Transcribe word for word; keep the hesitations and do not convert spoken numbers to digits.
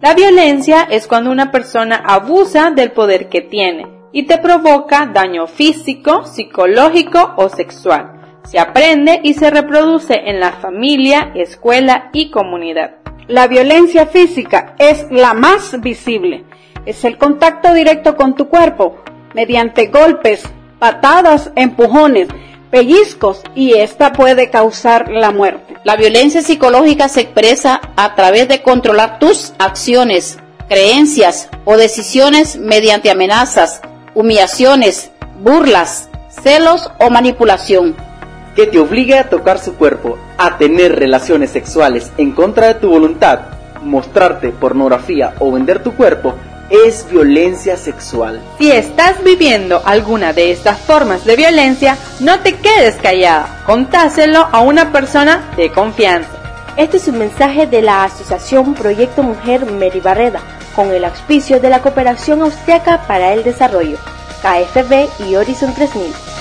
La violencia es cuando una persona abusa del poder que tiene y te provoca daño físico, psicológico o sexual. Se aprende y se reproduce en la familia, escuela y comunidad. La violencia física es la más visible. Es el contacto directo con tu cuerpo, mediante golpes, patadas, empujones, pellizcos, y esta puede causar la muerte. La violencia psicológica se expresa a través de controlar tus acciones, creencias o decisiones mediante amenazas, humillaciones, burlas, celos o manipulación. Que te obligue a tocar su cuerpo, a tener relaciones sexuales en contra de tu voluntad, mostrarte pornografía o vender tu cuerpo, es violencia sexual. Si estás viviendo alguna de estas formas de violencia, no te quedes callada, contáselo a una persona de confianza. Este es un mensaje de la Asociación Proyecto Mujer Mary Barreda, con el auspicio de la Cooperación Austriaca para el Desarrollo, K F B y Horizon tres mil.